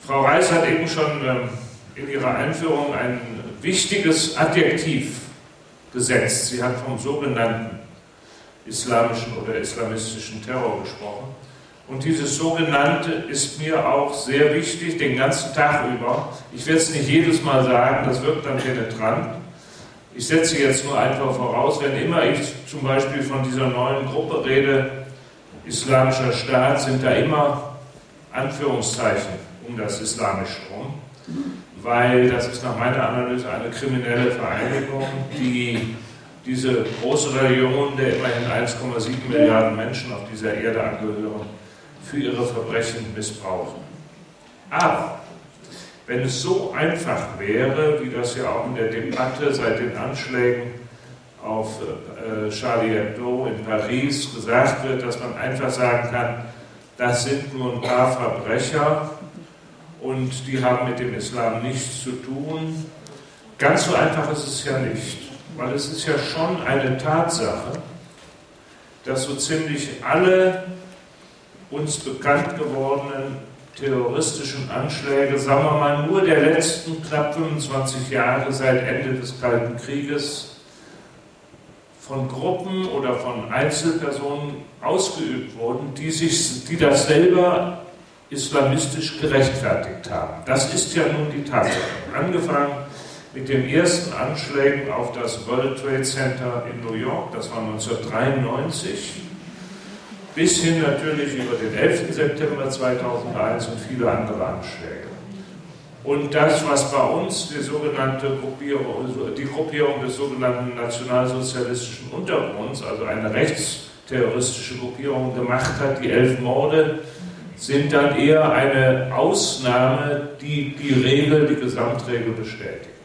Frau Reis hat eben schon in ihrer Einführung ein wichtiges Adjektiv gesetzt. Sie hat vom sogenannten islamischen oder islamistischen Terror gesprochen. Und dieses sogenannte ist mir auch sehr wichtig, den ganzen Tag über. Ich werde es nicht jedes Mal sagen, das wirkt dann penetrant. Ich setze jetzt nur einfach voraus, wenn immer ich zum Beispiel von dieser neuen Gruppe rede, Islamischer Staat, sind da immer Anführungszeichen um das Islamische rum, weil das ist nach meiner Analyse eine kriminelle Vereinigung, die diese große Religion der immerhin 1,7 Milliarden Menschen auf dieser Erde angehören, für ihre Verbrechen missbrauchen. Aber wenn es so einfach wäre, wie das ja auch in der Debatte seit den Anschlägen auf Charlie Hebdo in Paris gesagt wird, dass man einfach sagen kann, das sind nur ein paar Verbrecher und die haben mit dem Islam nichts zu tun. Ganz so einfach ist es ja nicht, weil es ist ja schon eine Tatsache, dass so ziemlich alle uns bekannt gewordenen terroristischen Anschläge, sagen wir mal nur der letzten knapp 25 Jahre seit Ende des Kalten Krieges, von Gruppen oder von Einzelpersonen ausgeübt wurden, die das selber islamistisch gerechtfertigt haben. Das ist ja nun die Tatsache. Angefangen mit den ersten Anschlägen auf das World Trade Center in New York, das war 1993, bis hin natürlich über den 11. September 2001 und viele andere Anschläge. Und das, was bei uns die Gruppierung des sogenannten nationalsozialistischen Untergrunds, also eine rechtsterroristische Gruppierung gemacht hat, die 11 Morde, sind dann eher eine Ausnahme, die die Gesamtregel bestätigt.